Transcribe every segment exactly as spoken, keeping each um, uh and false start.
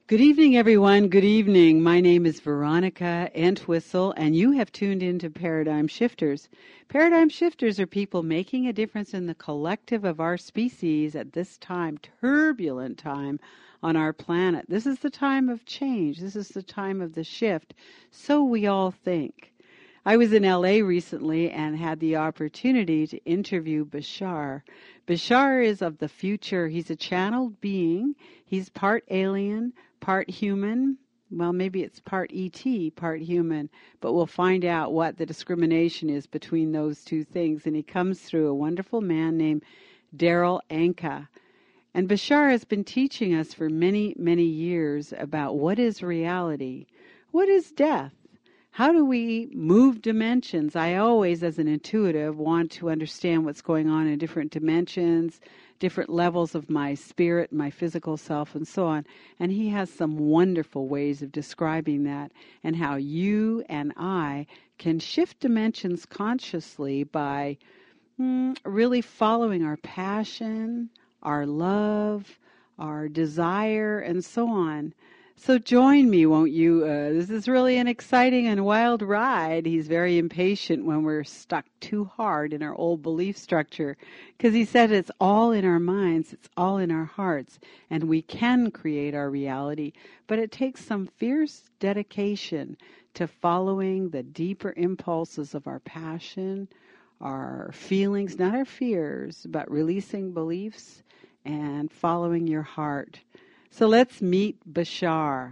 Good evening, everyone. Good evening. My name is Veronica Entwistle, and you have tuned into Paradigm Shifters. Paradigm Shifters are people making a difference in the collective of our species at this time, turbulent time on our planet. This is the time of change. This is the time of the shift. So we all think. I was in L A recently and had the opportunity to interview Bashar. Bashar is of the future. He's a channeled being. He's part alien, part human. Well, maybe it's part E T, part human, but we'll find out what the discrimination is between those two things. And he comes through a wonderful man named Darryl Anka. And Bashar has been teaching us for many, many years about what is reality, what is death, how do we move dimensions. I always, as an intuitive, want to understand what's going on in different dimensions, different levels of my spirit, my physical self, and so on. And he has some wonderful ways of describing that and how you and I can shift dimensions consciously by mm, really following our passion, our love, our desire, and so on. So join me, won't you? Uh, this is really an exciting and wild ride. He's very impatient when we're stuck too hard in our old belief structure, because he said it's all in our minds, it's all in our hearts, and we can create our reality. But it takes some fierce dedication to following the deeper impulses of our passion, our feelings, not our fears, but releasing beliefs and following your heart. So let's meet Bashar.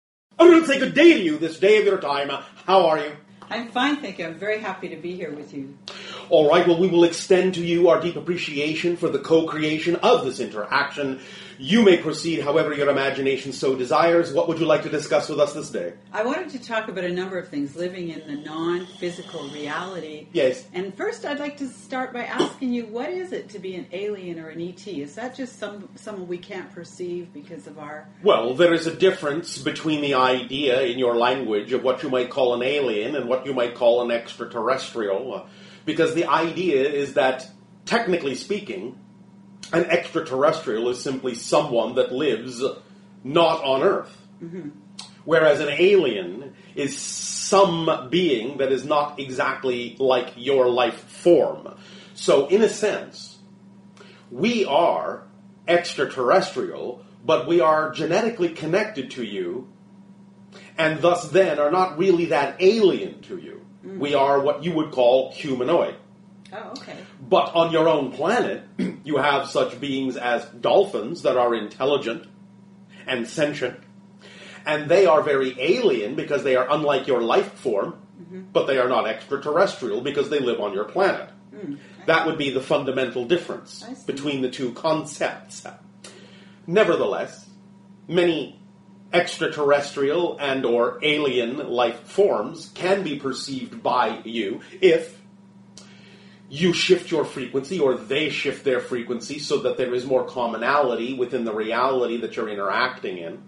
I want to say good day to you this day of your time. How are you? I'm fine, thank you. I'm very happy to be here with you. All right, well, we will extend to you our deep appreciation for the co-creation of this interaction. You may proceed however your imagination so desires. What would you like to discuss with us this day? I wanted to talk about a number of things, living in the non-physical reality. Yes. And first, I'd like to start by asking you, what is it to be an alien or an E T? Is that just some someone we can't perceive because of our... Well, there is a difference between the idea in your language of what you might call an alien and what you might call an extraterrestrial, uh, because the idea is that, technically speaking, an extraterrestrial is simply someone that lives not on Earth. Mm-hmm. Whereas an alien is some being that is not exactly like your life form. So, in a sense, we are extraterrestrial, but we are genetically connected to you, and thus then are not really that alien to you. Mm. We are what you would call humanoid. Oh, okay. But on your own planet, you have such beings as dolphins that are intelligent and sentient. And they are very alien because they are unlike your life form, mm-hmm. but they are not extraterrestrial because they live on your planet. Mm, that would be the fundamental difference between the two concepts. Nevertheless, many extraterrestrial and or alien life forms can be perceived by you if you shift your frequency, or they shift their frequency, so that there is more commonality within the reality that you're interacting in.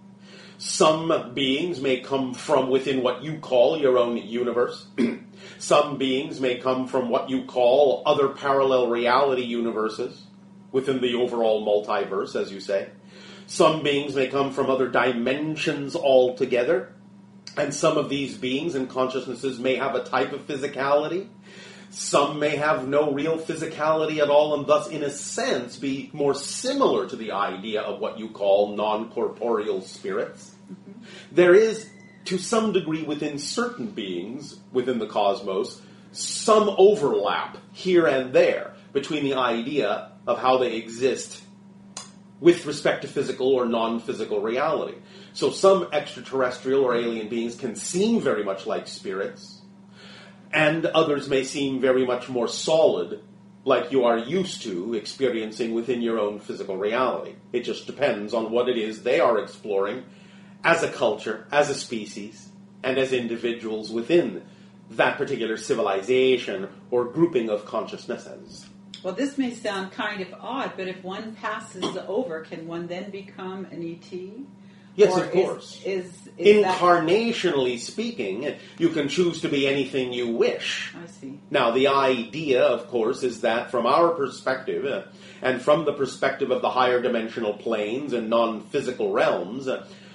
Some beings may come from within what you call your own universe. Some beings may come from what you call other parallel reality universes within the overall multiverse, as you say. Some beings may come from other dimensions altogether. And some of these beings and consciousnesses may have a type of physicality. Some may have no real physicality at all, and thus, in a sense, be more similar to the idea of what you call non-corporeal spirits. Mm-hmm. There is, to some degree, within certain beings, within the cosmos, some overlap here and there between the idea of how they exist with respect to physical or non-physical reality. So some extraterrestrial or alien beings can seem very much like spirits, and others may seem very much more solid, like you are used to experiencing within your own physical reality. It just depends on what it is they are exploring as a culture, as a species, and as individuals within that particular civilization or grouping of consciousnesses. Well, this may sound kind of odd, but if one passes over, can one then become an E T? Yes, or of course. Is, is, is Incarnationally that... speaking, you can choose to be anything you wish. I see. Now, the idea, of course, is that from our perspective, uh, and from the perspective of the higher dimensional planes and non-physical realms, uh,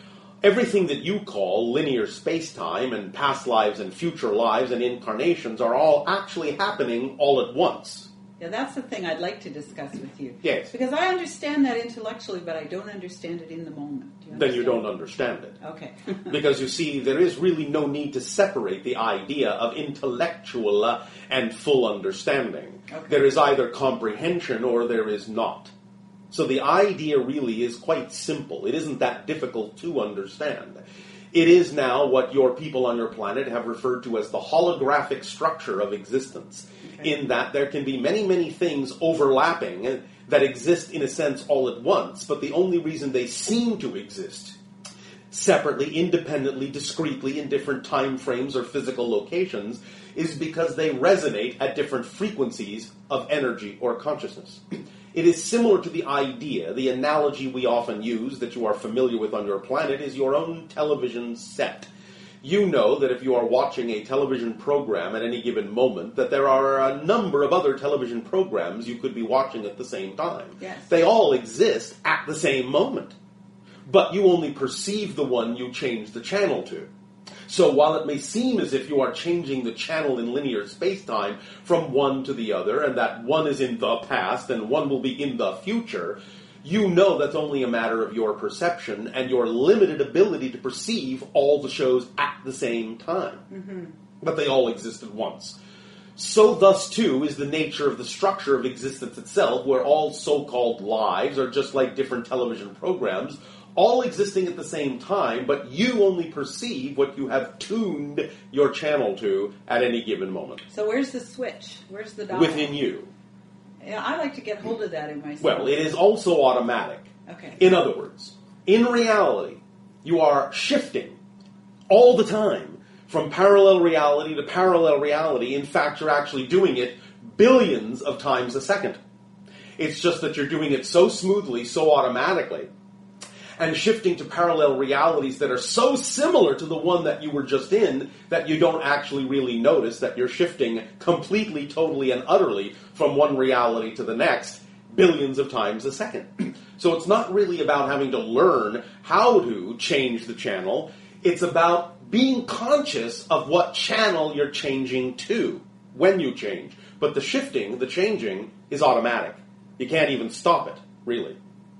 everything that you call linear space-time and past lives and future lives and incarnations are all actually happening all at once. Yeah, that's the thing I'd like to discuss with you. Yes. Because I understand that intellectually, but I don't understand it in the moment. Do you Then you don't understand? understand it. Okay. Because you see, there is really no need to separate the idea of intellectual uh, and full understanding. Okay. There is either comprehension or there is not. So the idea really is quite simple. It isn't that difficult to understand. It is now what your people on your planet have referred to as the holographic structure of existence, okay. in that there can be many, many things overlapping that exist in a sense all at once, but the only reason they seem to exist separately, independently, discretely, in different time frames or physical locations is because they resonate at different frequencies of energy or consciousness. It is similar to the idea, the analogy we often use that you are familiar with on your planet is your own television set. You know that if you are watching a television program at any given moment, that there are a number of other television programs you could be watching at the same time. Yes. They all exist at the same moment. But you only perceive the one you change the channel to. So while it may seem as if you are changing the channel in linear space-time from one to the other, and that one is in the past and one will be in the future, you know that's only a matter of your perception and your limited ability to perceive all the shows at the same time. Mm-hmm. But they all exist at once. So thus, too, is the nature of the structure of existence itself, where all so-called lives are just like different television programs, all existing at the same time, but you only perceive what you have tuned your channel to at any given moment. So where's the switch? Where's the dial? Within you. Yeah, I like to get hold of that in myself. Well, it is also automatic. Okay. In other words, in reality, you are shifting all the time from parallel reality to parallel reality. In fact, you're actually doing it billions of times a second. It's just that you're doing it so smoothly, so automatically, and shifting to parallel realities that are so similar to the one that you were just in that you don't actually really notice that you're shifting completely, totally, and utterly from one reality to the next billions of times a second. So it's not really about having to learn how to change the channel. It's about being conscious of what channel you're changing to when you change. But the shifting, the changing, is automatic. You can't even stop it, really.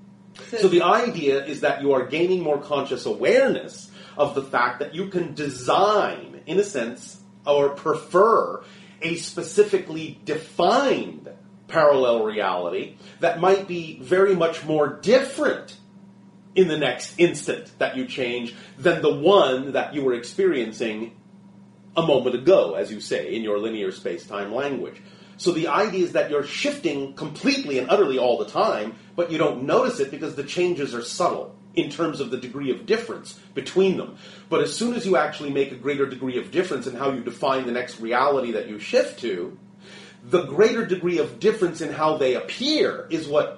So the idea is that you are gaining more conscious awareness of the fact that you can design, in a sense, or prefer a specifically defined parallel reality that might be very much more different in the next instant that you change than the one that you were experiencing a moment ago, as you say, in your linear space-time language. So the idea is that you're shifting completely and utterly all the time, but you don't notice it because the changes are subtle in terms of the degree of difference between them. But as soon as you actually make a greater degree of difference in how you define the next reality that you shift to, the greater degree of difference in how they appear is what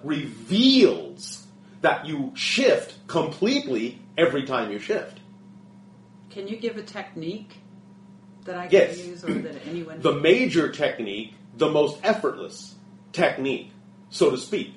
reveals that you shift completely every time you shift. Can you give a technique that I can yes. use or that anyone The major technique, the most effortless technique, so to speak,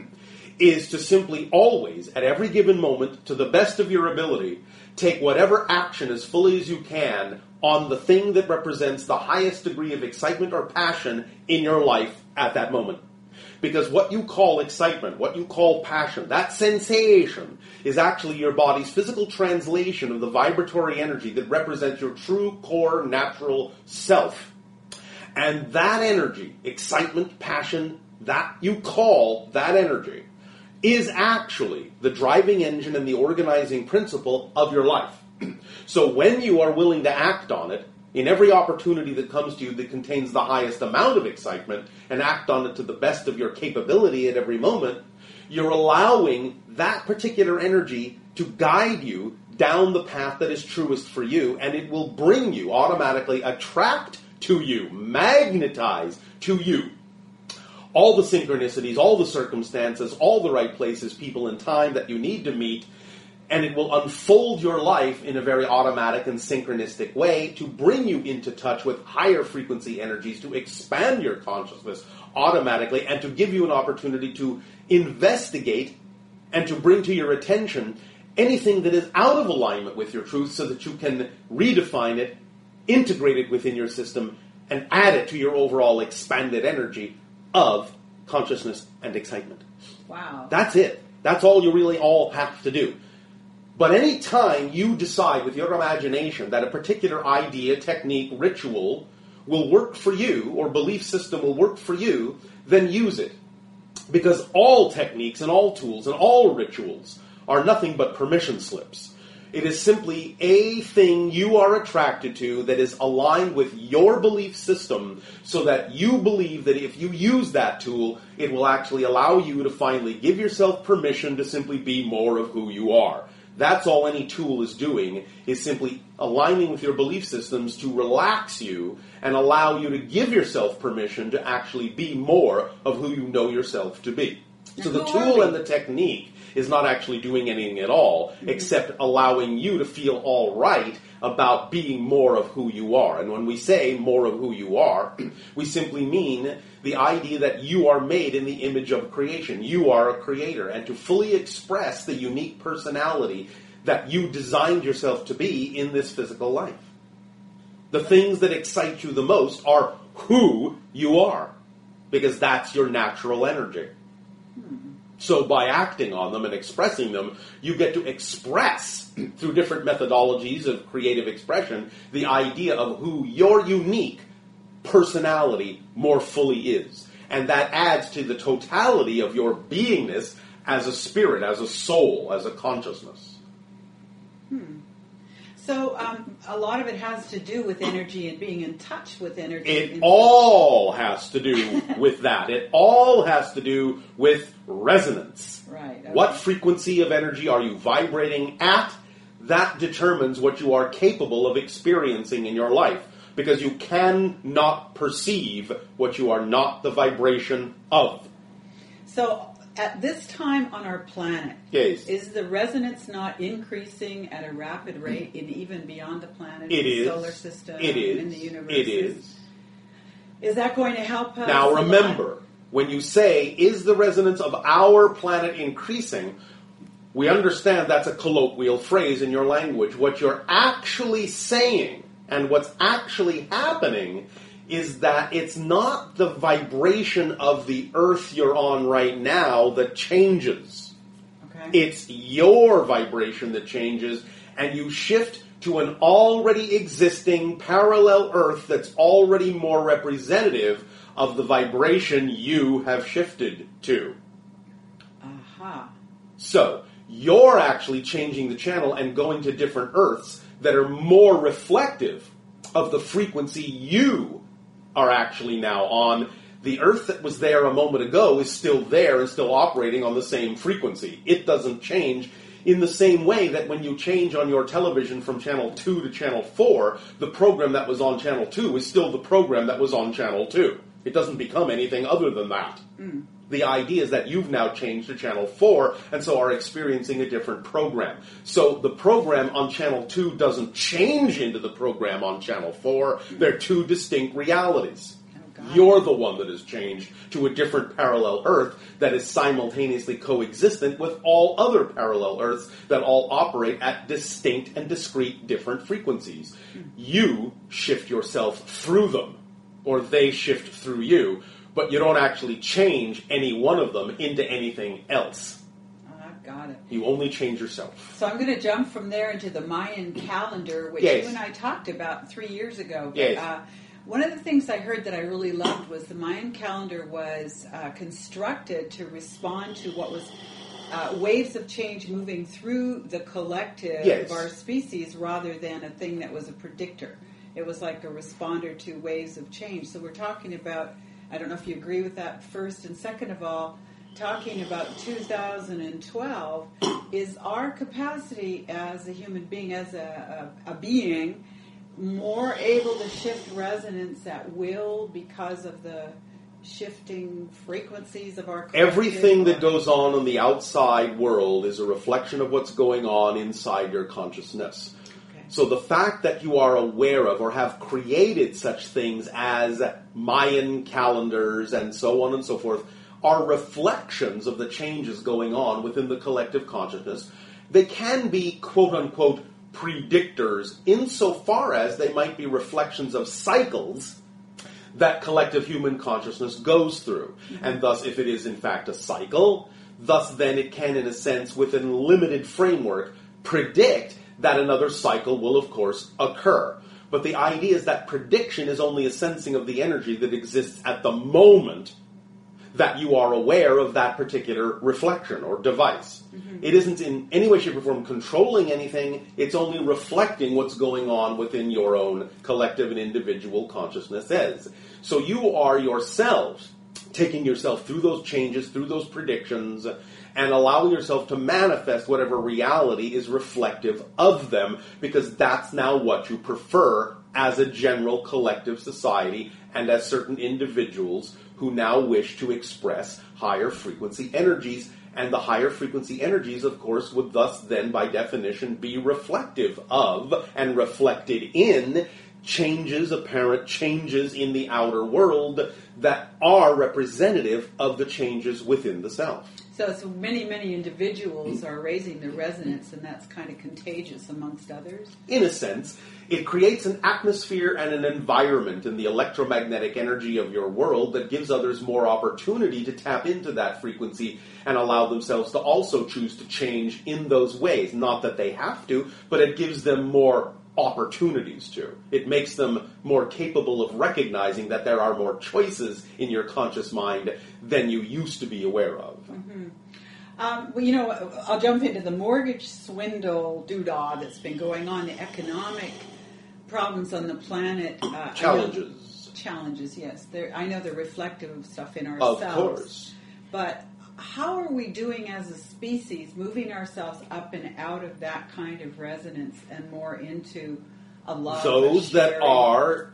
is to simply always, at every given moment, to the best of your ability, take whatever action as fully as you can on the thing that represents the highest degree of excitement or passion in your life at that moment. Because what you call excitement, what you call passion, that sensation is actually your body's physical translation of the vibratory energy that represents your true core natural self. And that energy, excitement, passion, that you call that energy, is actually the driving engine and the organizing principle of your life. So when you are willing to act on it, in every opportunity that comes to you that contains the highest amount of excitement, and act on it to the best of your capability at every moment, you're allowing that particular energy to guide you down the path that is truest for you, and it will bring you, automatically attract to you, magnetize to you, all the synchronicities, all the circumstances, all the right places, people, and time that you need to meet, and it will unfold your life in a very automatic and synchronistic way to bring you into touch with higher frequency energies, to expand your consciousness automatically, and to give you an opportunity to investigate and to bring to your attention anything that is out of alignment with your truth so that you can redefine it, integrate it within your system, and add it to your overall expanded energy of consciousness and excitement. Wow. That's it. That's all you really all have to do. But any time you decide with your imagination that a particular idea, technique, ritual will work for you, or belief system will work for you, then use it. Because all techniques and all tools and all rituals are nothing but permission slips. It is simply a thing you are attracted to that is aligned with your belief system so that you believe that if you use that tool, it will actually allow you to finally give yourself permission to simply be more of who you are. That's all any tool is doing, is simply aligning with your belief systems to relax you and allow you to give yourself permission to actually be more of who you know yourself to be. So the tool and the technique is not actually doing anything at all, mm-hmm. except allowing you to feel all right about being more of who you are. And when we say more of who you are, we simply mean the idea that you are made in the image of creation. You are a creator. And to fully express the unique personality that you designed yourself to be in this physical life. The things that excite you the most are who you are, because that's your natural energy. So by acting on them and expressing them, you get to express, through different methodologies of creative expression, the idea of who your unique personality more fully is. And that adds to the totality of your beingness as a spirit, as a soul, as a consciousness. Hmm. So um, a lot of it has to do with energy and being in touch with energy. It all has to do with that. It all has to do with resonance. Right. Okay. What frequency of energy are you vibrating at? That determines what you are capable of experiencing in your life. Because you cannot perceive what you are not the vibration of. So at this time on our planet, yes. is the resonance not increasing at a rapid rate in even beyond the planet, it in the is. solar system, it is. in the universe? It is. Is that going to help us? Now remember, when you say, is the resonance of our planet increasing, we understand that's a colloquial phrase in your language. What you're actually saying and what's actually happening is that it's not the vibration of the earth you're on right now that changes. Okay. It's your vibration that changes, and you shift to an already existing parallel earth that's already more representative of the vibration you have shifted to. Aha. So, you're actually changing the channel and going to different earths that are more reflective of the frequency you are actually now on. The earth that was there a moment ago is still there and still operating on the same frequency. It doesn't change in the same way that when you change on your television from channel two to channel four, the program that was on channel two is still the program that was on channel two. It doesn't become anything other than that. Mm. The idea is that you've now changed to channel four and so are experiencing a different program. So the program on channel two doesn't change into the program on channel four. They're two distinct realities. Oh, You're the one that has changed to a different parallel Earth that is simultaneously coexistent with all other parallel Earths that all operate at distinct and discrete different frequencies. You shift yourself through them, or they shift through you, but you don't actually change any one of them into anything else. Oh, I've got it. You only change yourself. So I'm going to jump from there into the Mayan calendar, which yes. you and I talked about three years ago. But, yes. uh, one of the things I heard that I really loved was the Mayan calendar was uh, constructed to respond to what was uh, waves of change moving through the collective yes. of our species rather than a thing that was a predictor. It was like a responder to waves of change. So we're talking about, I don't know if you agree with that first, and second of all, talking about two thousand twelve, is our capacity as a human being, as a, a, a being, more able to shift resonance at will because of the shifting frequencies of our collective? Everything that goes on in the outside world is a reflection of what's going on inside your consciousness. So the fact that you are aware of or have created such things as Mayan calendars and so on and so forth are reflections of the changes going on within the collective consciousness. They can be, quote-unquote, predictors insofar as they might be reflections of cycles that collective human consciousness goes through. Mm-hmm. And thus, if it is in fact a cycle, thus then it can, in a sense, within limited framework, predict that another cycle will, of course, occur. But the idea is that prediction is only a sensing of the energy that exists at the moment that you are aware of that particular reflection or device. Mm-hmm. It isn't in any way, shape, or form controlling anything. It's only reflecting what's going on within your own collective and individual consciousnesses. So you are yourselves taking yourself through those changes, through those predictions, and allowing yourself to manifest whatever reality is reflective of them, because that's now what you prefer as a general collective society and as certain individuals who now wish to express higher frequency energies. And the higher frequency energies, of course, would thus then, by definition, be reflective of and reflected in changes, apparent changes in the outer world that are representative of the changes within the self. So, so many, many individuals are raising their resonance, and that's kind of contagious amongst others? In a sense. It creates an atmosphere and an environment in the electromagnetic energy of your world that gives others more opportunity to tap into that frequency and allow themselves to also choose to change in those ways. Not that they have to, but it gives them more opportunities to. It makes them more capable of recognizing that there are more choices in your conscious mind than you used to be aware of. Mm-hmm. Um, well, you know, I'll jump into the mortgage swindle doodah that's been going on, the economic problems on the planet. Uh, challenges. Know, challenges, yes. They're, I know they're reflective of stuff in ourselves. Of course. But how are we doing as a species, moving ourselves up and out of that kind of resonance and more into a love? Those that are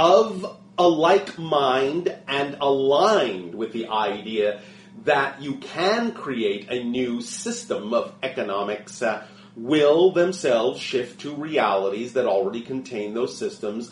of a like mind and aligned with the idea that you can create a new system of economics uh, will themselves shift to realities that already contain those systems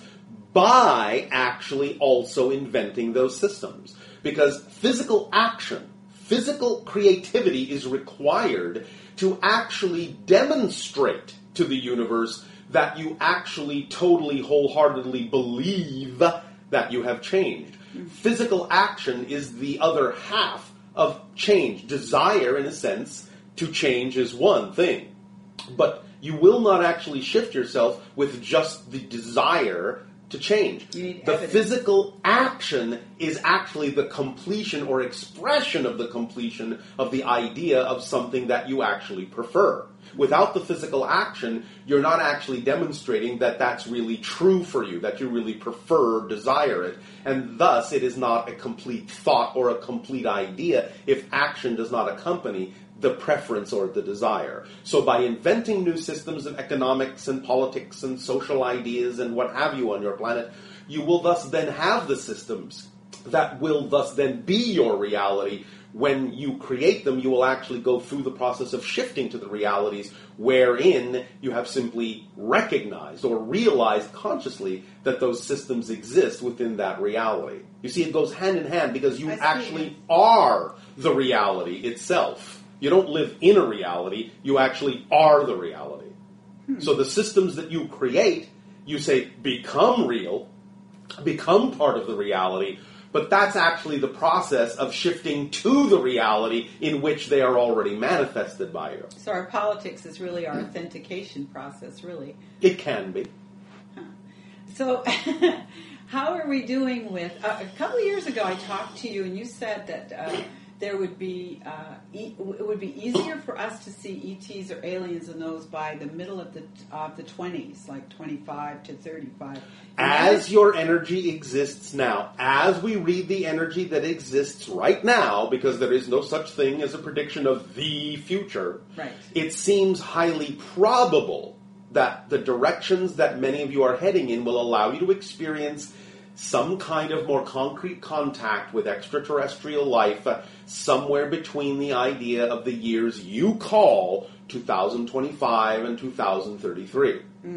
by actually also inventing those systems. Because physical action, physical creativity is required to actually demonstrate to the universe that you actually totally, wholeheartedly believe that you have changed. Mm-hmm. Physical action is the other half of change. Desire, in a sense, to change is one thing. But you will not actually shift yourself with just the desire to change. You need the evidence. Physical action is actually the completion or expression of the completion of the idea of something that you actually prefer. Without the physical action, you're not actually demonstrating that that's really true for you, that you really prefer, desire it, and thus it is not a complete thought or a complete idea if action does not accompany the preference or the desire. So by inventing new systems of economics and politics and social ideas and what have you on your planet, you will thus then have the systems that will thus then be your reality. When you create them, you will actually go through the process of shifting to the realities wherein you have simply recognized or realized consciously that those systems exist within that reality. You see, it goes hand in hand because you actually are the reality itself. You don't live in a reality, you actually are the reality. Hmm. So the systems that you create, you say, become real, become part of the reality, but that's actually the process of shifting to the reality in which they are already manifested by you. So our politics is really our authentication process, really. It can be. Huh. So how are we doing with... Uh, a couple of years ago I talked to you and you said that uh, there would be... Uh, e- it would be easier for us to see E Ts or aliens and those by the middle of the of the twenties, like twenty-five to thirty-five. As your energy exists now, as we read the energy that exists right now, because there is no such thing as a prediction of the future, right. It seems highly probable that the directions that many of you are heading in will allow you to experience some kind of more concrete contact with extraterrestrial life uh, somewhere between the idea of the years you call two thousand twenty-five and two thousand thirty-three. Mm.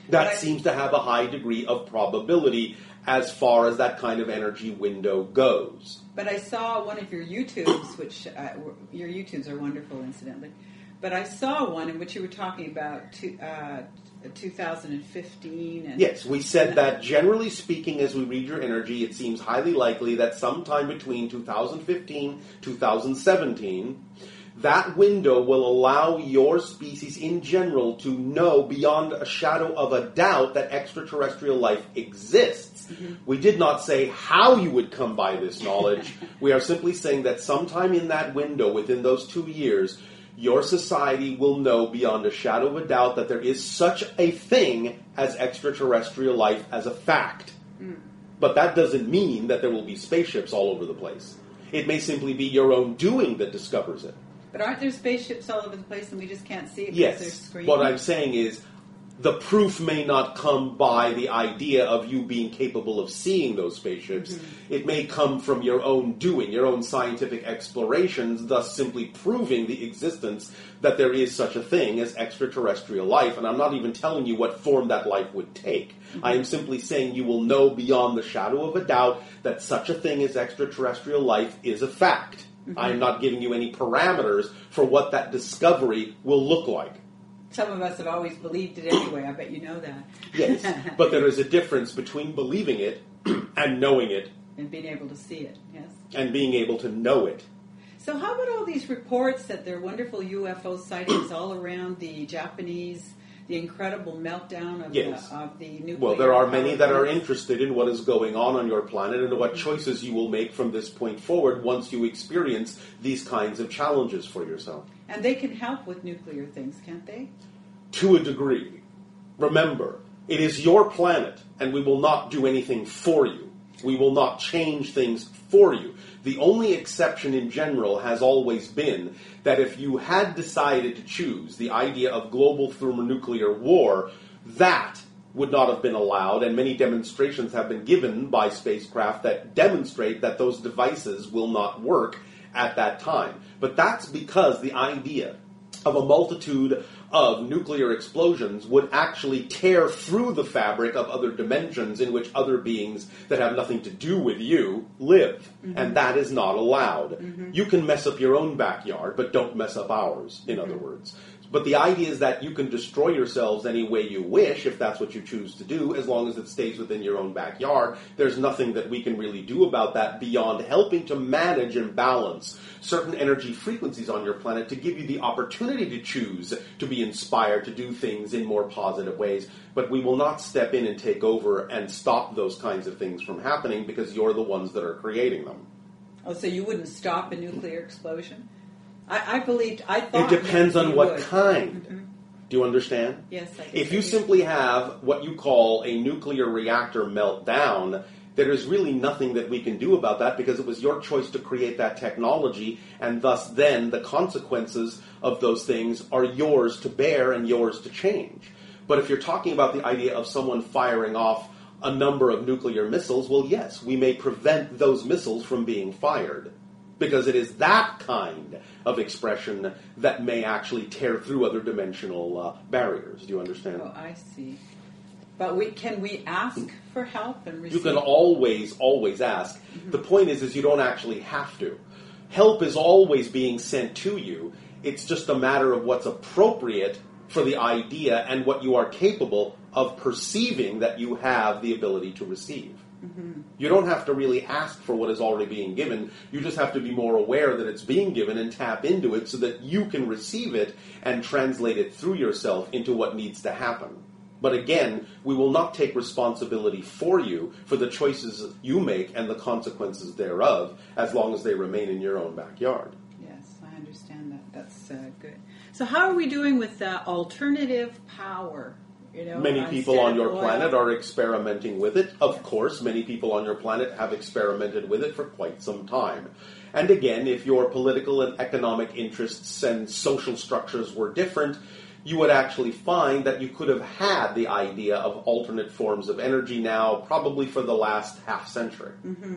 That I, seems to have a high degree of probability as far as that kind of energy window goes. But I saw one of your YouTubes, which uh, your YouTubes are wonderful, incidentally. But I saw one in which you were talking about two, uh, two thousand fifteen. And, yes, we said that generally speaking, as we read your energy, it seems highly likely that sometime between two thousand fifteen, two thousand seventeen, that window will allow your species in general to know beyond a shadow of a doubt that extraterrestrial life exists. Mm-hmm. We did not say how you would come by this knowledge. We are simply saying that sometime in that window, within those two years, your society will know beyond a shadow of a doubt that there is such a thing as extraterrestrial life as a fact. Mm. But that doesn't mean that there will be spaceships all over the place. It may simply be your own doing that discovers it. But aren't there spaceships all over the place and we just can't see it because yes. they're screened? What I'm saying is the proof may not come by the idea of you being capable of seeing those spaceships. Mm-hmm. It may come from your own doing, your own scientific explorations, thus simply proving the existence that there is such a thing as extraterrestrial life. And I'm not even telling you what form that life would take. Mm-hmm. I am simply saying you will know beyond the shadow of a doubt that such a thing as extraterrestrial life is a fact. Mm-hmm. I am not giving you any parameters for what that discovery will look like. Some of us have always believed it anyway. I bet you know that. Yes, but there is a difference between believing it and knowing it. And being able to see it, yes. And being able to know it. So how about all these reports that there are wonderful U F O sightings all around the Japanese, the incredible meltdown of, yes. the, of the nuclear... Well, there are many that are interested in what is going on on your planet and what choices you will make from this point forward once you experience these kinds of challenges for yourself. And they can help with nuclear things, can't they? To a degree. Remember, it is your planet, and we will not do anything for you. We will not change things for you. The only exception in general has always been that if you had decided to choose the idea of global thermonuclear war, that would not have been allowed, and many demonstrations have been given by spacecraft that demonstrate that those devices will not work at that time. But that's because the idea of a multitude of nuclear explosions would actually tear through the fabric of other dimensions in which other beings that have nothing to do with you live. Mm-hmm. And that is not allowed. Mm-hmm. You can mess up your own backyard, but don't mess up ours, in mm-hmm. other words. But the idea is that you can destroy yourselves any way you wish, if that's what you choose to do, as long as it stays within your own backyard. There's nothing that we can really do about that beyond helping to manage and balance certain energy frequencies on your planet to give you the opportunity to choose to be inspired to do things in more positive ways. But we will not step in and take over and stop those kinds of things from happening because you're the ones that are creating them. Oh, so you wouldn't stop a nuclear explosion? I, I believed, I thought... It depends on what would. kind. Mm-hmm. Do you understand? Yes, I do. If you simply have what you call a nuclear reactor meltdown, there is really nothing that we can do about that because it was your choice to create that technology, and thus then the consequences of those things are yours to bear and yours to change. But if you're talking about the idea of someone firing off a number of nuclear missiles, well, yes, we may prevent those missiles from being fired. Because it is that kind of expression that may actually tear through other dimensional uh, barriers. Do you understand? Oh, I see. But we, can we ask for help and receive? You can always, always ask. Mm-hmm. The point is, is you don't actually have to. Help is always being sent to you. It's just a matter of what's appropriate for the idea and what you are capable of perceiving that you have the ability to receive. Mm-hmm. You don't have to really ask for what is already being given. You just have to be more aware that it's being given and tap into it so that you can receive it and translate it through yourself into what needs to happen. But again, we will not take responsibility for you for the choices you make and the consequences thereof as long as they remain in your own backyard. Yes, I understand that. That's uh, good. So how are we doing with uh, alternative power? You know, many people on your oil. planet are experimenting with it. Of course, many people on your planet have experimented with it for quite some time. And again, if your political and economic interests and social structures were different, you would actually find that you could have had the idea of alternate forms of energy now probably for the last half century. Mm-hmm.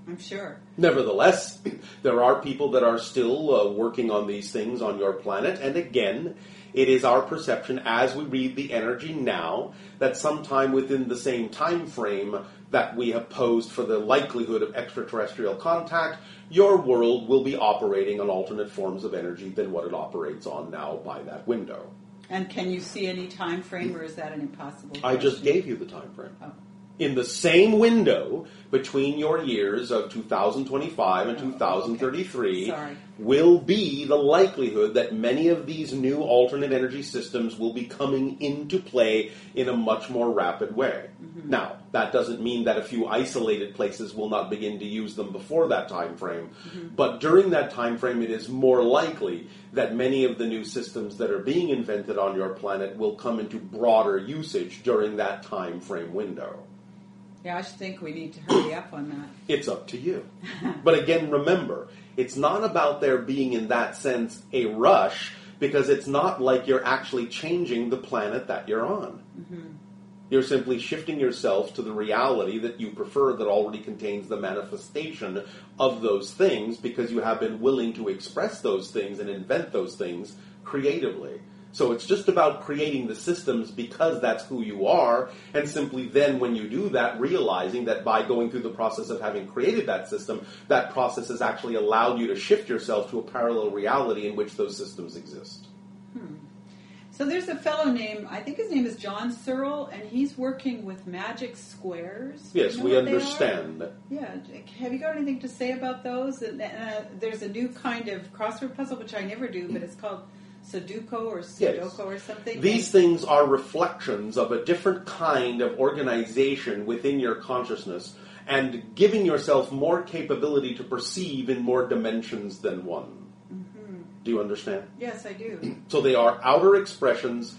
I'm sure. Nevertheless, there are people that are still uh, working on these things on your planet, and again, it is our perception as we read the energy now that sometime within the same time frame that we have posed for the likelihood of extraterrestrial contact, your world will be operating on alternate forms of energy than what it operates on now by that window. And can you see any time frame, or is that an impossible question? I just gave you the time frame. Oh. In the same window between your years of two thousand twenty-five and Oh, two thousand thirty-three okay. will be the likelihood that many of these new alternate energy systems will be coming into play in a much more rapid way. Mm-hmm. Now, that doesn't mean that a few isolated places will not begin to use them before that time frame, mm-hmm. but during that time frame it is more likely that many of the new systems that are being invented on your planet will come into broader usage during that time frame window. Yeah, I should think we need to hurry up on that. It's up to you. But again, remember, it's not about there being, in that sense, a rush, because it's not like you're actually changing the planet that you're on. Mm-hmm. You're simply shifting yourself to the reality that you prefer that already contains the manifestation of those things, because you have been willing to express those things and invent those things creatively. So it's just about creating the systems because that's who you are, and simply then when you do that, realizing that by going through the process of having created that system, that process has actually allowed you to shift yourself to a parallel reality in which those systems exist. Hmm. So there's a fellow named, I think his name is John Searle, and he's working with magic squares. Yes, you know we what understand. Yeah, have you got anything to say about those? And, uh, there's a new kind of crossword puzzle, which I never do, but it's called Sudoku or Sudoku yes. or something? These things are reflections of a different kind of organization within your consciousness and giving yourself more capability to perceive in more dimensions than one. Mm-hmm. Do you understand? Yes, I do. So they are outer expressions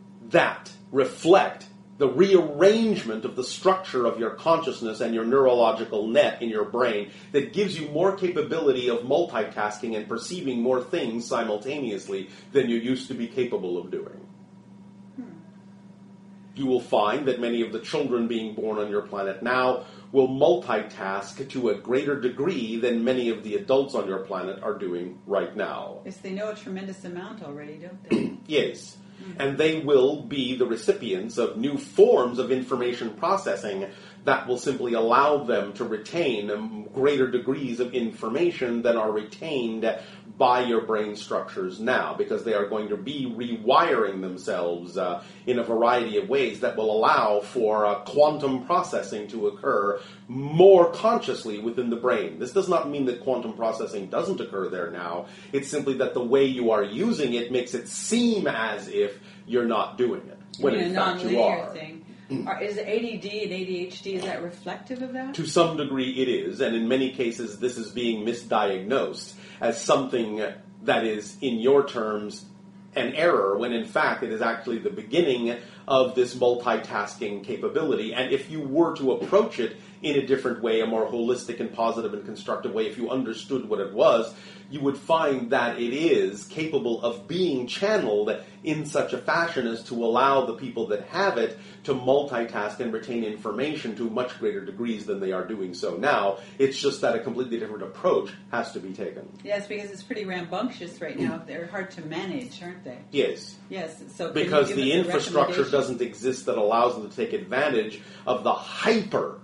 that reflect the rearrangement of the structure of your consciousness and your neurological net in your brain that gives you more capability of multitasking and perceiving more things simultaneously than you used to be capable of doing. Hmm. You will find that many of the children being born on your planet now will multitask to a greater degree than many of the adults on your planet are doing right now. Yes, they know a tremendous amount already, don't they? Yes. And they will be the recipients of new forms of information processing that will simply allow them to retain greater degrees of information than are retained by your brain structures now, because they are going to be rewiring themselves uh, in a variety of ways that will allow for uh, quantum processing to occur more consciously within the brain. This does not mean that quantum processing doesn't occur there now. It's simply that the way you are using it makes it seem as if you're not doing it, when in fact you are. Thing. Are, is A D D and A D H D, is that reflective of that? To some degree it is, and in many cases this is being misdiagnosed as something that is, in your terms, an error, when in fact it is actually the beginning of this multitasking capability. And if you were to approach it in a different way, a more holistic and positive and constructive way, if you understood what it was, you would find that it is capable of being channeled in such a fashion as to allow the people that have it to multitask and retain information to much greater degrees than they are doing so now. It's just that a completely different approach has to be taken. Yes, because it's pretty rambunctious right now. They're hard to manage, aren't they? Yes. Yes. So because the infrastructure doesn't exist that allows them to take advantage of the hyper,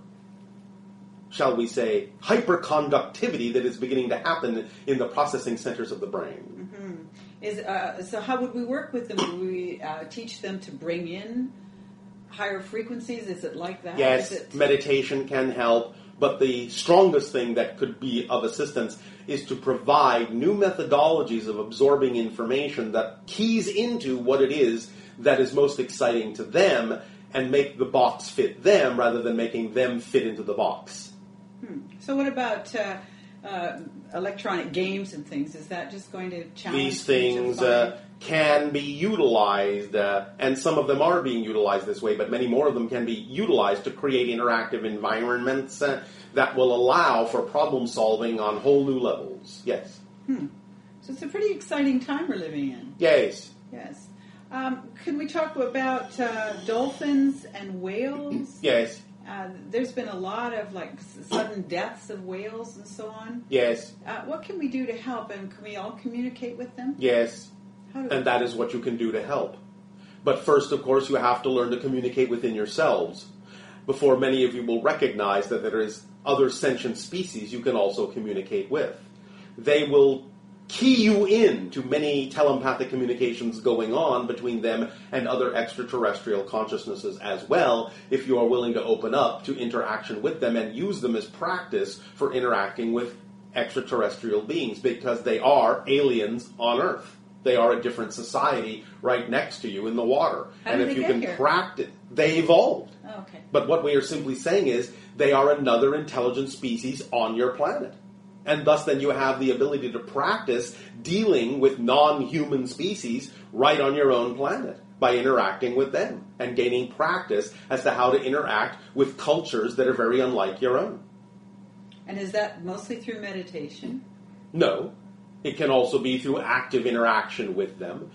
shall we say, hyperconductivity that is beginning to happen in the processing centers of the brain. Mm-hmm. Is uh, so how would we work with them? Would we uh, teach them to bring in higher frequencies? Is it like that? Yes, Is it... meditation can help, but the strongest thing that could be of assistance is to provide new methodologies of absorbing information that keys into what it is that is most exciting to them and make the box fit them rather than making them fit into the box. Hmm. So what about uh, uh, electronic games and things? Is that just going to challenge these things? Uh, can be utilized, uh, and some of them are being utilized this way, but many more of them can be utilized to create interactive environments uh, that will allow for problem solving on whole new levels. Yes. Hmm. So it's a pretty exciting time we're living in. Yes. Yes. Um, can we talk about uh, dolphins and whales? Yes. Uh, there's been a lot of like sudden deaths of whales and so on. Yes. Uh, what can we do to help? And can we all communicate with them? Yes. How do And we? that is what you can do to help. But first, of course, you have to learn to communicate within yourselves before many of you will recognize that there is other sentient species you can also communicate with. They will key you in to many telepathic communications going on between them and other extraterrestrial consciousnesses as well, if you are willing to open up to interaction with them and use them as practice for interacting with extraterrestrial beings, because they are aliens on Earth. They are a different society right next to you in the water. How and did if they you get can here? practice, they evolved. Oh, okay. But what we are simply saying is they are another intelligent species on your planet. And thus then you have the ability to practice dealing with non-human species right on your own planet by interacting with them and gaining practice as to how to interact with cultures that are very unlike your own. And is that mostly through meditation? No. It can also be through active interaction with them.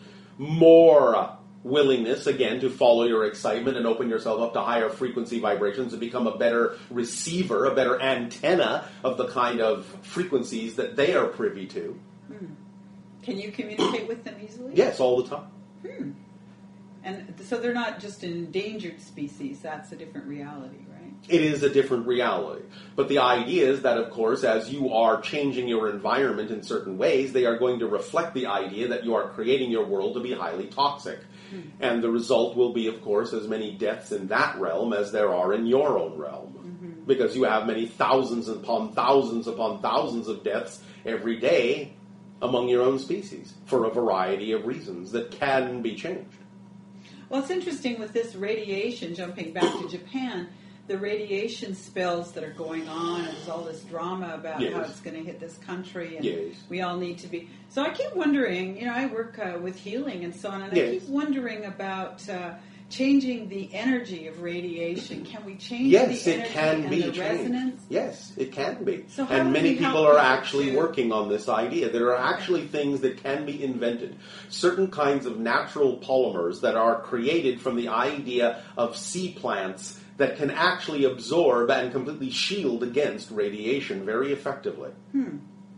More willingness, again, to follow your excitement and open yourself up to higher frequency vibrations and become a better receiver, a better antenna of the kind of frequencies that they are privy to. Hmm. Can you communicate with them easily? Yes, all the time. Hmm. And so they're not just an endangered species. That's a different reality, right? It is a different reality. But the idea is that, of course, as you are changing your environment in certain ways, they are going to reflect the idea that you are creating your world to be highly toxic. Hmm. And the result will be, of course, as many deaths in that realm as there are in your own realm. Mm-hmm. Because you have many thousands upon thousands upon thousands of deaths every day among your own species for a variety of reasons that can be changed. Well, it's interesting with this radiation, jumping back to Japan, the radiation spills that are going on, and there's all this drama about yes. how it's going to hit this country, and yes. we all need to be... So I keep wondering, you know, I work uh, with healing and so on, and yes. I keep wondering about uh, changing the energy of radiation. Can we change yes, the it energy can and be the changed. resonance? Yes, it can be. So how and do many we help people are people actually to- working on this idea. There are actually things that can be invented. Certain kinds of natural polymers that are created from the idea of sea plants that can actually absorb and completely shield against radiation very effectively. Hmm.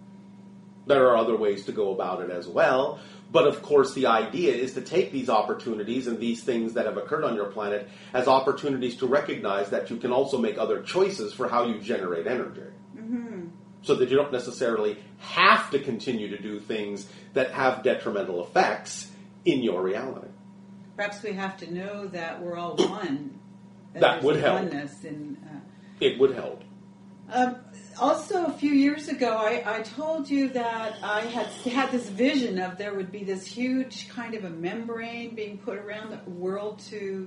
There are other ways to go about it as well. But of course the idea is to take these opportunities and these things that have occurred on your planet as opportunities to recognize that you can also make other choices for how you generate energy. Mm-hmm. So that you don't necessarily have to continue to do things that have detrimental effects in your reality. Perhaps we have to know that we're all one. That, That there's would help. Oneness in, uh, It would help. Um, also, a few years ago, I, I told you that I had had this vision of there would be this huge kind of a membrane being put around the world to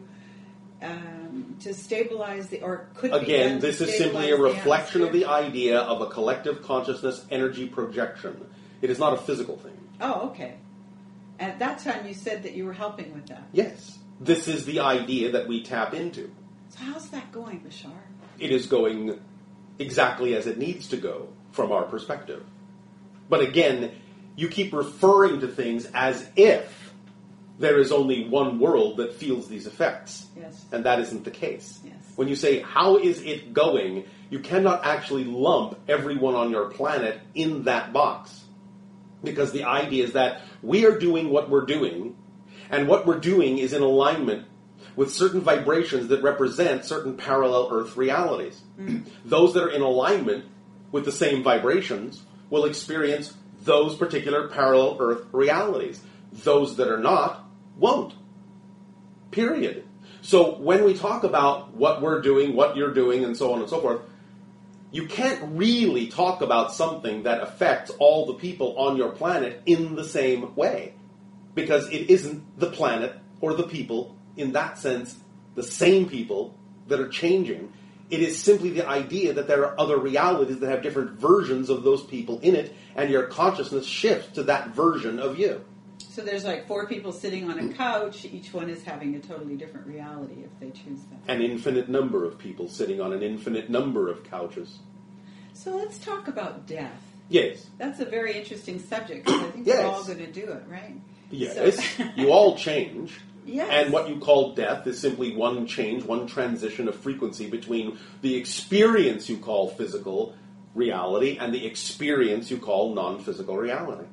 um, to stabilize the, or could be Again, done to this is simply a stabilize the reflection of the atmosphere. idea of a collective consciousness energy projection. It is not a physical thing. Oh, okay. At that time, you said that you were helping with that. Yes. This is the idea that we tap into. So how's that going, Bashar? It is going exactly as it needs to go from our perspective. But again, you keep referring to things as if there is only one world that feels these effects. Yes. And that isn't the case. Yes. When you say, how is it going, you cannot actually lump everyone on your planet in that box. Because the idea is that we are doing what we're doing, and what we're doing is in alignment with certain vibrations that represent certain parallel Earth realities. Mm. Those that are in alignment with the same vibrations will experience those particular parallel Earth realities. Those that are not won't. Period. So when we talk about what we're doing, what you're doing, and so on and so forth, you can't really talk about something that affects all the people on your planet in the same way. Because it isn't the planet or the people, in that sense, the same people that are changing. It is simply the idea that there are other realities that have different versions of those people in it, and your consciousness shifts to that version of you. So there's like four people sitting on a couch. Each one is having a totally different reality if they choose that. An infinite number of people sitting on an infinite number of couches. So let's talk about death. Yes. That's a very interesting subject because I think Yes. we're all going to do it, right? Yes. So- You all change. Yes. And what you call death is simply one change, one transition of frequency between the experience you call physical reality and the experience you call non-physical reality.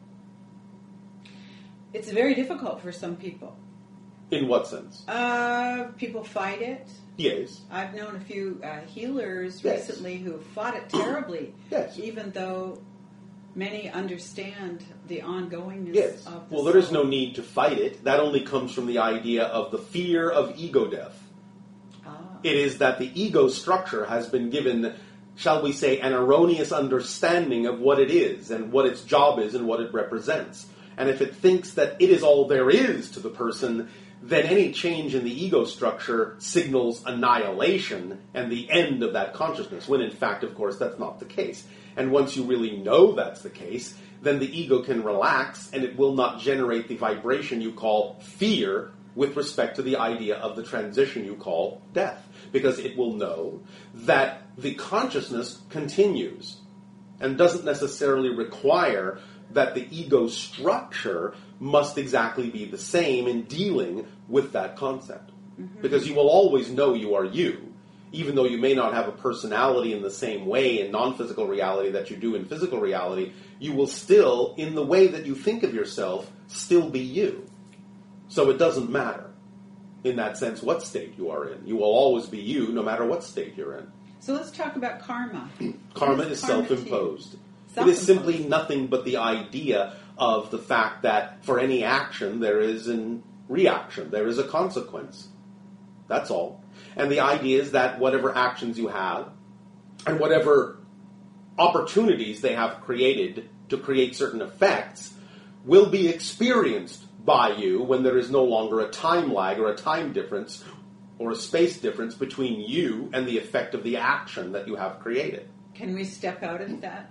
It's very difficult for some people. In what sense? Uh, people fight it. Yes. I've known a few uh, healers Yes. recently who have fought it terribly. Yes. Even though many understand the ongoingness Yes. of the Well, there is soul. no need to fight it. That only comes from the idea of the fear of ego death. Ah. It is that the ego structure has been given, shall we say, an erroneous understanding of what it is and what its job is and what it represents. And if it thinks that it is all there is to the person, then any change in the ego structure signals annihilation and the end of that consciousness, when in fact, of course, that's not the case. And once you really know that's the case, then the ego can relax and it will not generate the vibration you call fear with respect to the idea of the transition you call death. Because it will know that the consciousness continues and doesn't necessarily require that the ego structure must exactly be the same in dealing with that concept. Mm-hmm. Because you will always know you are you, even though you may not have a personality in the same way in non-physical reality that you do in physical reality, you will still, in the way that you think of yourself, still be you. So it doesn't matter, in that sense, what state you are in. You will always be you, no matter what state you're in. So let's talk about karma. Karma What is karma to you? self-imposed. Self-imposed. It is simply nothing but the idea of the fact that for any action there is a reaction, there is a consequence. That's all. And the idea is that whatever actions you have and whatever opportunities they have created to create certain effects will be experienced by you when there is no longer a time lag or a time difference or a space difference between you and the effect of the action that you have created. Can we step out of that?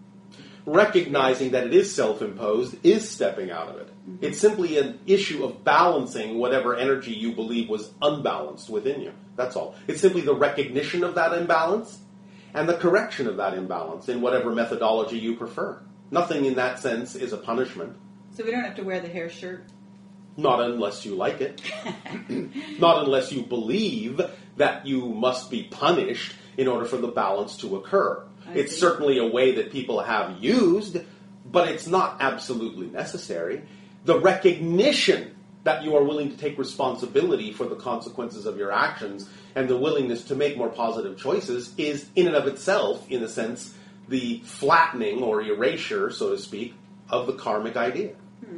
Recognizing that it is self-imposed is stepping out of it. Mm-hmm. It's simply an issue of balancing whatever energy you believe was unbalanced within you. That's all. It's simply the recognition of that imbalance and the correction of that imbalance in whatever methodology you prefer. Nothing in that sense is a punishment. So we don't have to wear the hair shirt? Not unless you like it. Not unless you believe that you must be punished in order for the balance to occur. I It's see. certainly a way that people have used, but it's not absolutely necessary. The recognition that you are willing to take responsibility for the consequences of your actions and the willingness to make more positive choices is, in and of itself, in a sense, the flattening or erasure, so to speak, of the karmic idea. Hmm.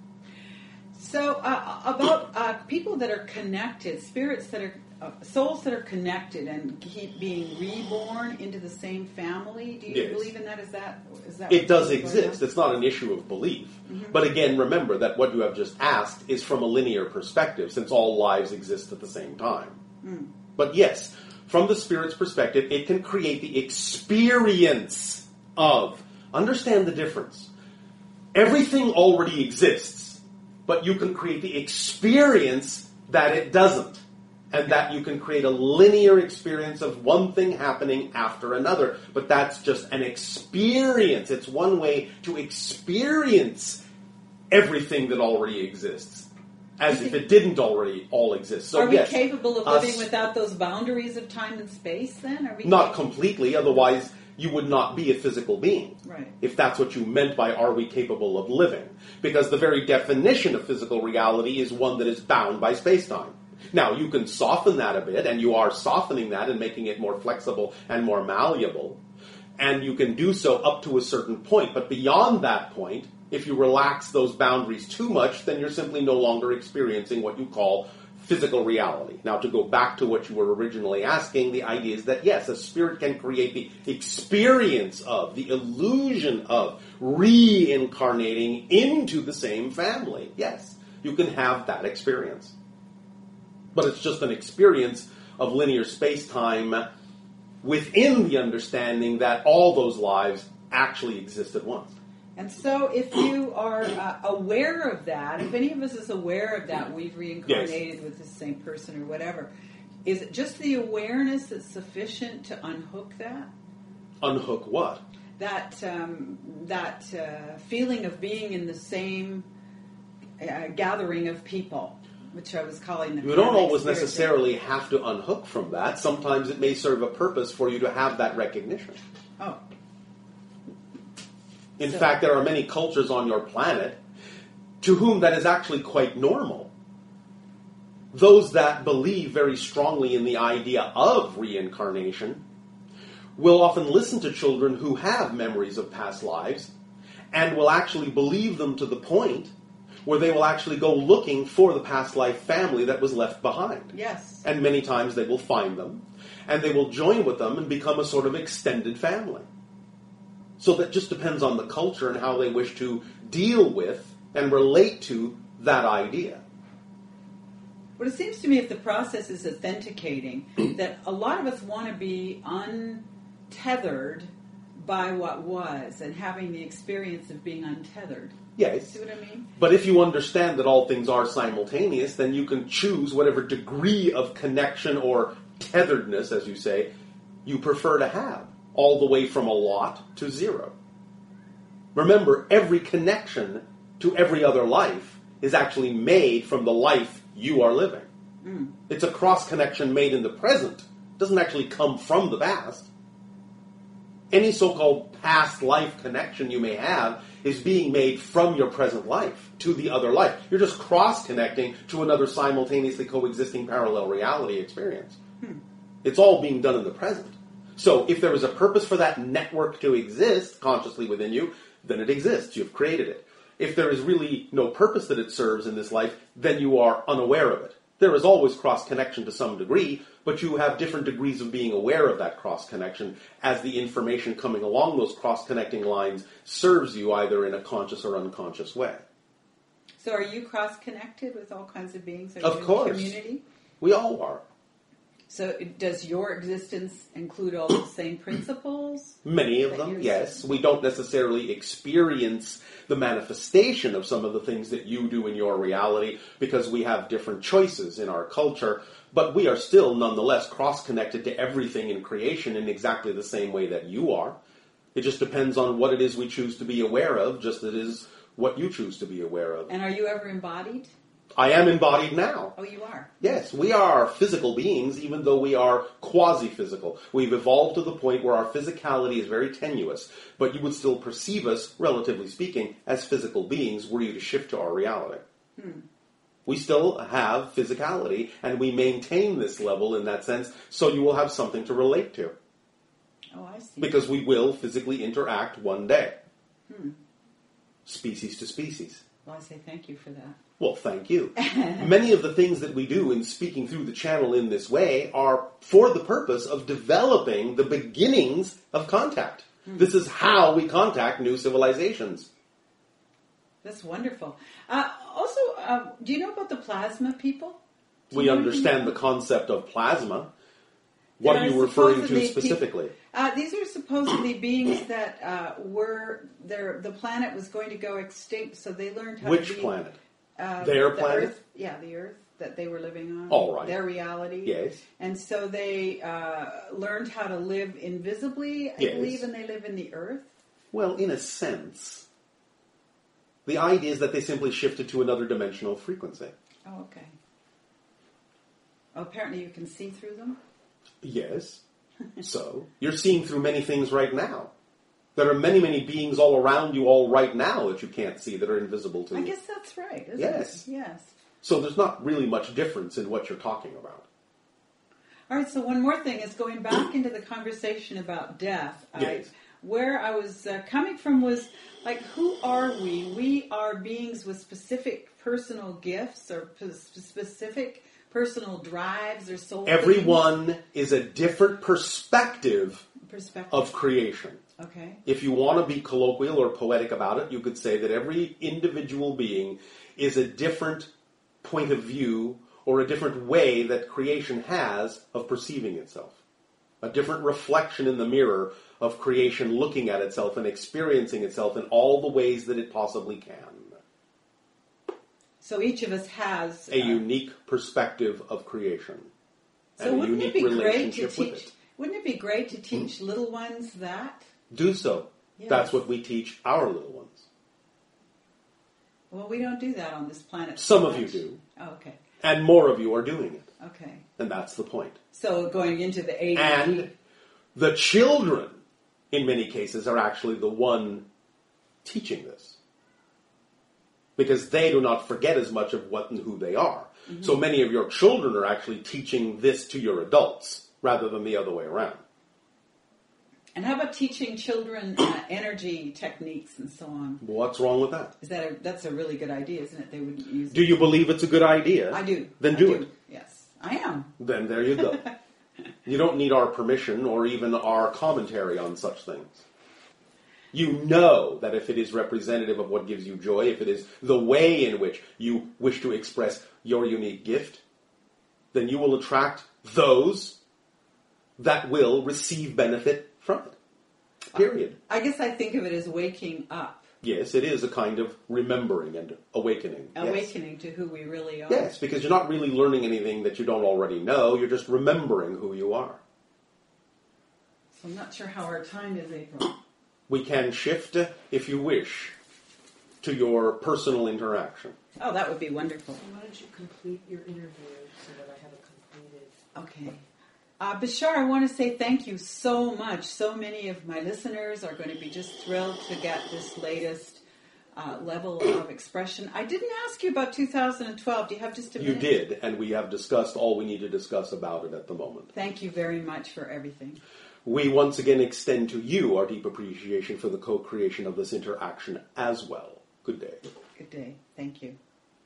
So uh, about uh, people that are connected, spirits that are, uh, souls that are connected and keep being reborn into the same family, do you Yes. believe in that? Is that, is that It does what's going exist. on? It's not an issue of belief. Mm-hmm. But again, remember that what you have just asked is from a linear perspective, since all lives exist at the same time. Mm. But yes, from the spirit's perspective, it can create the experience of, understand the difference. Everything already exists, but you can create the experience that it doesn't. And that you can create a linear experience of one thing happening after another. But that's just an experience. It's one way to experience everything that already exists. As if it didn't already all exist. So Are we yes, capable of us- living without those boundaries of time and space then? Are we Not capable? completely, otherwise you would not be a physical being. Right. If that's what you meant by are we capable of living. Because the very definition of physical reality is one that is bound by space-time. Now, you can soften that a bit, and you are softening that and making it more flexible and more malleable. And you can do so up to a certain point. But beyond that point, if you relax those boundaries too much, then you're simply no longer experiencing what you call physical reality. Now, to go back to what you were originally asking, the idea is that, yes, a spirit can create the experience of, the illusion of, reincarnating into the same family. Yes, you can have that experience. But it's just an experience of linear space-time within the understanding that all those lives actually exist at once. And so if you are uh, aware of that, if any of us is aware of that, we've reincarnated Yes. with the same person or whatever, is it just the awareness that's sufficient to unhook that? Unhook what? That, um, that uh, feeling of being in the same uh, gathering of people. which I was calling the You don't karmic always spirit. necessarily have to unhook from that. Sometimes it may serve a purpose for you to have that recognition. Oh. In So- fact, there are many cultures on your planet to whom that is actually quite normal. Those that believe very strongly in the idea of reincarnation will often listen to children who have memories of past lives and will actually believe them to the point where they will actually go looking for the past life family that was left behind. Yes. And many times they will find them, and they will join with them and become a sort of extended family. So that just depends on the culture and how they wish to deal with and relate to that idea. But it seems to me if the process is authenticating, that a lot of us want to be untethered by what was and having the experience of being untethered. Yes. See what I mean? But if you understand that all things are simultaneous, then you can choose whatever degree of connection or tetheredness, as you say, you prefer to have, all the way from a lot to zero. Remember, every connection to every other life is actually made from the life you are living. Mm. It's a cross-connection made in the present. It doesn't actually come from the past. Any so-called past life connection you may have is being made from your present life to the other life. You're just cross-connecting to another simultaneously coexisting parallel reality experience. Hmm. It's all being done in the present. So if there is a purpose for that network to exist consciously within you, then it exists. You've created it. If there is really no purpose that it serves in this life, then you are unaware of it. There is always cross-connection to some degree, but you have different degrees of being aware of that cross-connection as the information coming along those cross-connecting lines serves you either in a conscious or unconscious way. So are you cross-connected with all kinds of beings? Are Of you in course. community? We all are. So does your existence include all the same principles? Many of that them, you're- yes. We don't necessarily experience the manifestation of some of the things that you do in your reality because we have different choices in our culture, but we are still nonetheless cross-connected to everything in creation in exactly the same way that you are. It just depends on what it is we choose to be aware of, just as it is what you choose to be aware of. And are you ever embodied? I am embodied now. Oh, you are. Yes, we are physical beings, even though we are quasi-physical. We've evolved to the point where our physicality is very tenuous, but you would still perceive us, relatively speaking, as physical beings were you to shift to our reality. Hmm. We still have physicality, and we maintain this level in that sense, so you will have something to relate to. Oh, I see. Because we will physically interact one day. Hmm. Species to species. Well, I say thank you for that. Well, thank you. Many of the things that we do in speaking through the channel in this way are for the purpose of developing the beginnings of contact. Hmm. This is how we contact new civilizations. That's wonderful. Uh, also, uh, do you know about the plasma people? Do We you know anything understand the about- concept of plasma. What There are you are referring to supposedly specifically? peop- uh, these are supposedly beings that uh, were there. The planet was going to go extinct, so they learned how Which to be, planet? Uh, Their the planet? Earth, yeah, the Earth that they were living on. All right. Their reality. Yes. And so they uh, learned how to live invisibly, I Yes. believe, and they live in the Earth. Well, in a sense. The idea is that they simply shifted to another dimensional frequency. Oh, okay. Oh, apparently you can see through them? Yes. So, you're seeing through many things right now. There are many, many beings all around you all right now that you can't see that are invisible to I you. guess that's right, isn't Yes. it? Yes. So there's not really much difference in what you're talking about. All right, so one more thing is going back into the conversation about death. Yes. I, where I was uh, coming from was, like, who are we? We are beings with specific personal gifts or p- specific personal drives or soul Everyone is a different perspective perspective. of creation. Okay. If you want to be colloquial or poetic about it, you could say that every individual being is a different point of view or a different way that creation has of perceiving itself. A different reflection in the mirror of creation looking at itself and experiencing itself in all the ways that it possibly can. So each of us has A uh, unique perspective of creation. So and a wouldn't it unique be great to relationship with teach? it. Wouldn't it be great to teach little ones that? Do so. Yes. That's what we teach our little ones. Well, we don't do that on this planet. Some so of you much. do. Oh, okay. And more of you are doing it. Okay. And that's the point. So going into the eighties. And the children, in many cases, are actually the one teaching this. Because they do not forget as much of what and who they are. Mm-hmm. So many of your children are actually teaching this to your adults, rather than the other way around. And how about teaching children uh, energy techniques and so on? What's wrong with that? Is that a, that's a really good idea, isn't it? They would use. Do you believe it's a good idea? I do. Then I do, do it. Yes, I am. Then there you go. You don't need our permission or even our commentary on such things. You know that if it is representative of what gives you joy, if it is the way in which you wish to express your unique gift, then you will attract those that will receive benefit from it. Period. I guess I think of it as waking up. Yes, it is a kind of remembering and awakening. Awakening yes. to who we really are. Yes, because you're not really learning anything that you don't already know. You're just remembering who you are. So I'm not sure how our time is, April. We can shift, if you wish, to your personal interaction. Oh, that would be wonderful. Why don't you complete your interview so that I have it completed? Okay. Uh, Bashar, I want to say thank you so much. So many of my listeners are going to be just thrilled to get this latest uh, level of expression. I didn't ask you about two thousand twelve. Do you have just a minute? You did, and we have discussed all we need to discuss about it at the moment. Thank you very much for everything. We once again extend to you our deep appreciation for the co-creation of this interaction as well. Good day. Good day. Thank you.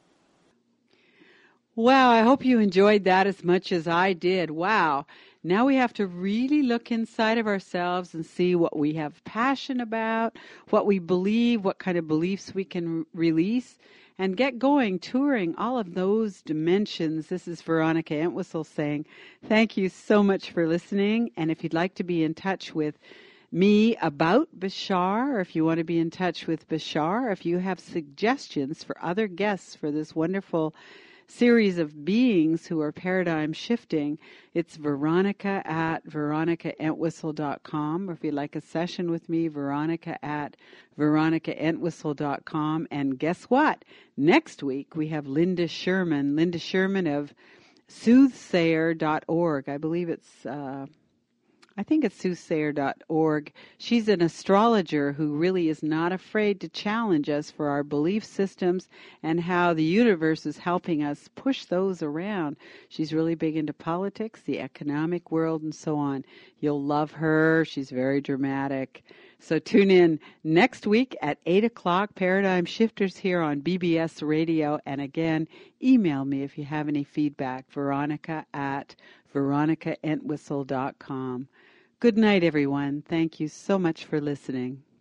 Wow, I hope you enjoyed that as much as I did. Wow. Now we have to really look inside of ourselves and see what we have passion about, what we believe, what kind of beliefs we can release, and get going, touring all of those dimensions. This is Veronica Entwistle saying thank you so much for listening. And if you'd like to be in touch with me about Bashar, or if you want to be in touch with Bashar, if you have suggestions for other guests for this wonderful series of beings who are paradigm shifting, it's Veronica at veronica entwistle dot com. Or if you'd like a session with me, Veronica at veronica entwistle dot com. And guess what? Next week we have Linda Sherman, Linda Sherman of soothsayer dot org. I believe it's... Uh, I think it's soothsayer dot org. She's an astrologer who really is not afraid to challenge us for our belief systems and how the universe is helping us push those around. She's really big into politics, the economic world, and so on. You'll love her. She's very dramatic. So tune in next week at eight o'clock, Paradigm Shifters here on B B S Radio. And again, email me if you have any feedback, Veronica at veronica entwistle dot com. Good night, everyone. Thank you so much for listening.